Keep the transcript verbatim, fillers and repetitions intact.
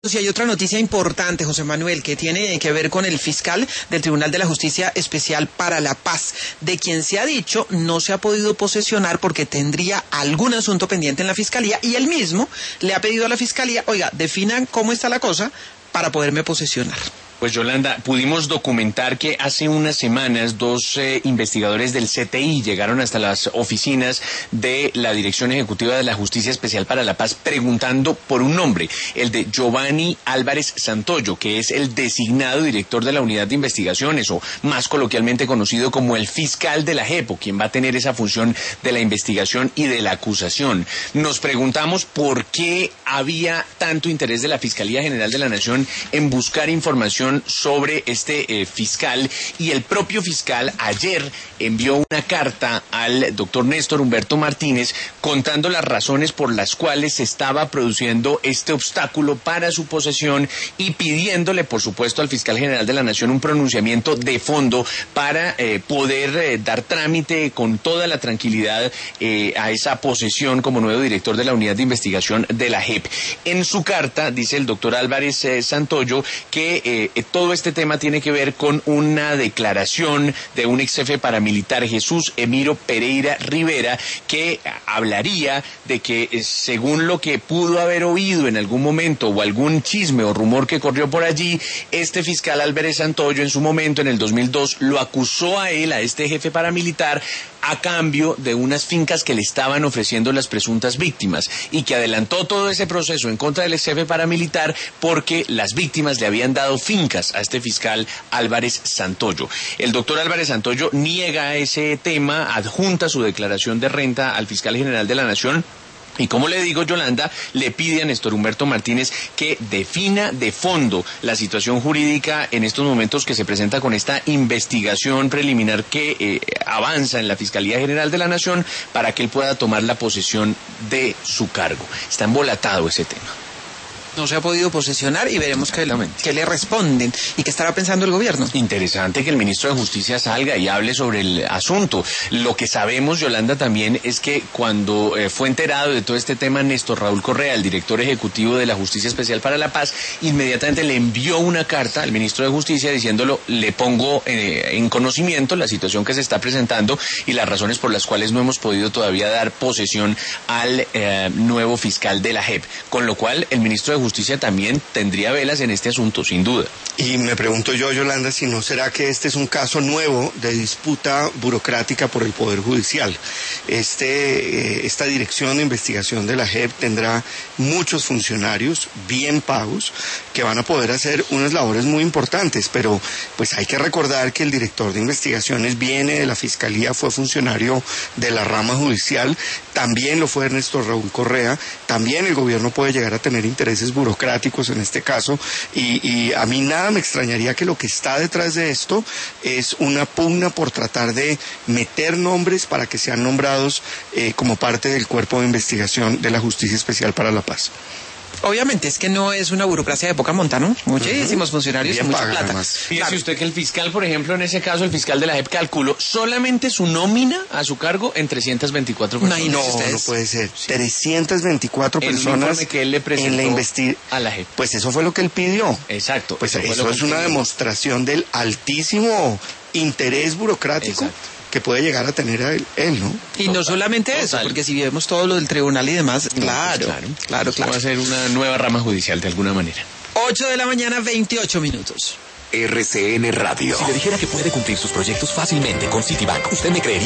Y hay otra noticia importante, José Manuel, que tiene que ver con el fiscal del Tribunal de la Justicia Especial para la Paz, de quien se ha dicho no se ha podido posesionar porque tendría algún asunto pendiente en la Fiscalía, y él mismo le ha pedido a la Fiscalía, oiga, definan cómo está la cosa para poderme posesionar. Pues Yolanda, pudimos documentar que hace unas semanas dos eh, investigadores del C T I llegaron hasta las oficinas de la Dirección Ejecutiva de la Justicia Especial para la Paz preguntando por un nombre, el de Giovanni Álvarez Santoyo, que es el designado director de la Unidad de Investigaciones, o más coloquialmente conocido como el fiscal de la J E P, o quien va a tener esa función de la investigación y de la acusación. Nos preguntamos por qué había tanto interés de la Fiscalía General de la Nación en buscar información sobre este eh, fiscal, y el propio fiscal ayer envió una carta al doctor Néstor Humberto Martínez contando las razones por las cuales se estaba produciendo este obstáculo para su posesión y pidiéndole, por supuesto, al fiscal general de la Nación un pronunciamiento de fondo para eh, poder eh, dar trámite con toda la tranquilidad eh, a esa posesión como nuevo director de la Unidad de Investigación de la J E P. En su carta dice el doctor Álvarez eh, Santoyo que eh, todo este tema tiene que ver con una declaración de un ex jefe paramilitar, Jesús Emiro Pereira Rivera, que hablaría de que eh, según lo que pudo haber oído en algún momento o algún chisme o rumor que corrió por allí, este fiscal Álvarez Santoyo en su momento, en el dos mil dos, lo acusó a él, a este jefe paramilitar, a cambio de unas fincas que le estaban ofreciendo las presuntas víctimas, y que adelantó todo ese proceso en contra del ex jefe paramilitar porque las víctimas le habían dado fincas a este fiscal Álvarez Santoyo. El doctor Álvarez Santoyo niega ese tema, adjunta su declaración de renta al fiscal general de la Nación. Y como le digo, Yolanda, le pide a Néstor Humberto Martínez que defina de fondo la situación jurídica en estos momentos que se presenta con esta investigación preliminar que eh, avanza en la Fiscalía General de la Nación, para que él pueda tomar la posesión de su cargo. Está embolatado ese tema. No se ha podido posesionar y veremos qué, qué le responden y qué estará pensando el gobierno. Interesante que el ministro de Justicia salga y hable sobre el asunto. Lo que sabemos, Yolanda, también es que cuando eh, fue enterado de todo este tema, Néstor Raúl Correa, el director ejecutivo de la Justicia Especial para la Paz, inmediatamente le envió una carta al ministro de Justicia diciéndolo, le pongo eh, en conocimiento la situación que se está presentando y las razones por las cuales no hemos podido todavía dar posesión al eh, nuevo fiscal de la J E P. Con lo cual, el ministro de Justicia también tendría velas en este asunto, sin duda. Y me pregunto yo, Yolanda, si no será que este es un caso nuevo de disputa burocrática por el Poder Judicial. Este, eh, esta dirección de investigación de la J E P tendrá muchos funcionarios bien pagos que van a poder hacer unas labores muy importantes, pero pues hay que recordar que el director de investigaciones viene de la Fiscalía, fue funcionario de la rama judicial, también lo fue Ernesto Raúl Correa, también el gobierno puede llegar a tener intereses burocráticos en este caso, y, y a mí nada me extrañaría que lo que está detrás de esto es una pugna por tratar de meter nombres para que sean nombrados eh, como parte del cuerpo de investigación de la Justicia Especial para la Paz. Obviamente es que no es una burocracia de poca monta, ¿no? Muchísimos uh-huh. funcionarios Bien y mucha paga, plata. Además. Fíjese claro. usted que el fiscal, por ejemplo, en ese caso, el fiscal de la J E P calculó solamente su nómina a su cargo en trescientas veinticuatro personas. No, no, no puede ser. Sí. trescientas veinticuatro el personas que él le presentó en la investi- a la J E P. Pues eso fue lo que él pidió. Exacto. Pues eso, eso es una demostración del altísimo interés burocrático. Exacto. Que puede llegar a tener a él, él ¿no? Y Total. no solamente Total. eso, porque si vemos todo lo del tribunal y demás, no, claro, pues claro, claro, claro. Va a ser una nueva rama judicial de alguna manera. ocho de la mañana, veintiocho minutos. R C N Radio. Si le dijera que puede cumplir sus proyectos fácilmente con Citibank, ¿usted me creería?